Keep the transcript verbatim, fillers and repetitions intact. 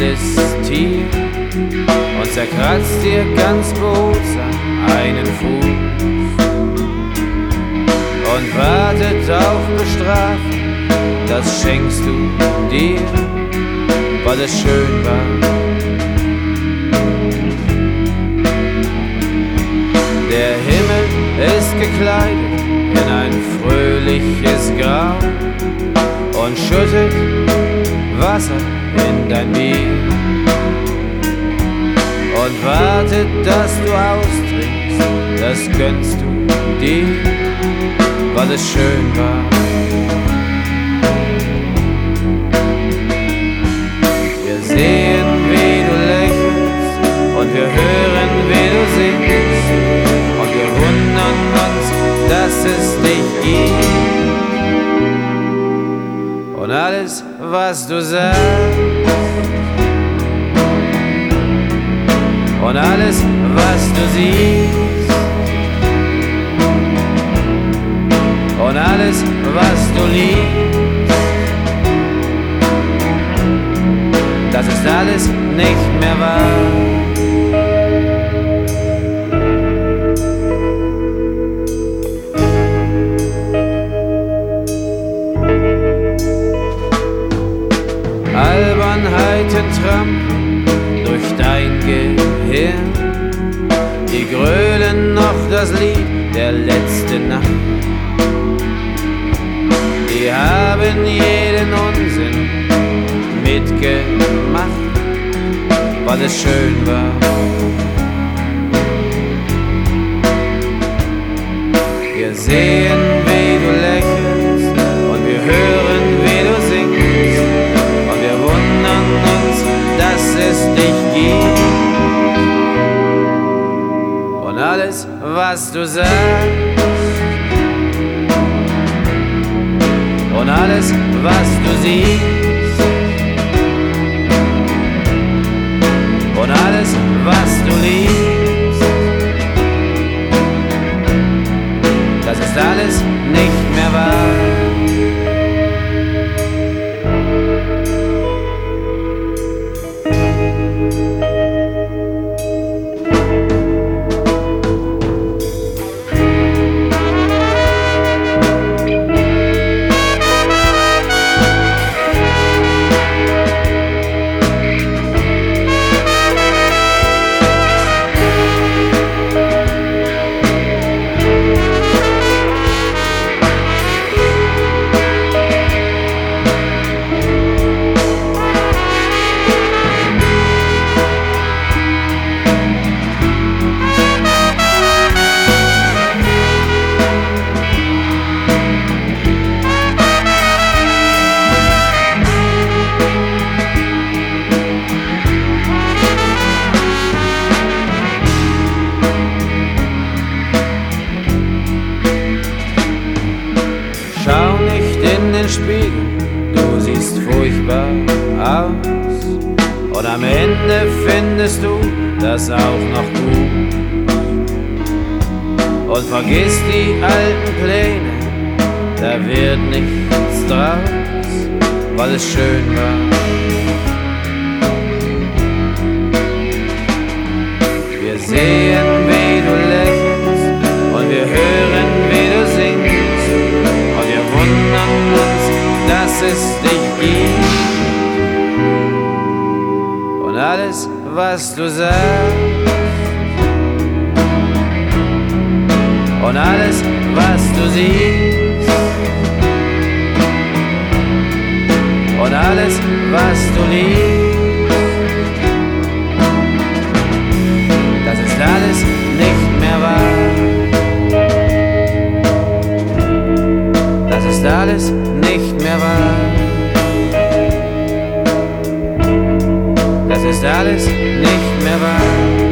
wildes Tier und zerkratzt dir ganz behutsam einen Fuß und wartet auf Bestrafung, das schenkst du dir, weil es schön war. Der Himmel ist gekleidet in ein fröhliches Grau und schüttet Wasser in dein Bier und wartet, dass du austrinkst, das gönnst du dir, weil es schön war. Wir sehen, wie du lächelst und wir hören, wie du singst und wir wundern uns, dass es dich gibt. Und alles, was du sagst und alles, was du siehst und alles, was du liebst, das ist alles nicht mehr wahr. Albernheiten trampeln durch dein Gehirn, die grölen noch das Lied der letzten Nacht. Die haben jeden Unsinn mitgemacht, weil es schön war. Wir sehen, wie du lächelst und wir hören, wie du singst und wir wundern uns, dass es dich gibt. Und alles, was du sagst und alles, was du siehst und alles, was du liebst, das ist alles nicht mehr wahr. Schau nicht in den Spiegel, du siehst furchtbar aus und am Ende findest du das auch noch gut und vergiss die alten Pläne, da wird nichts draus, weil es schön war. Wir sehen, wie du lächelst und wir hören, wie du singst und wir wundern uns, dass es dich gibt. Und alles, was du sagst und alles, was du siehst und alles, was du liebst, das ist alles nicht mehr wahr. Das ist alles nicht mehr wahr. Das ist alles nicht mehr wahr.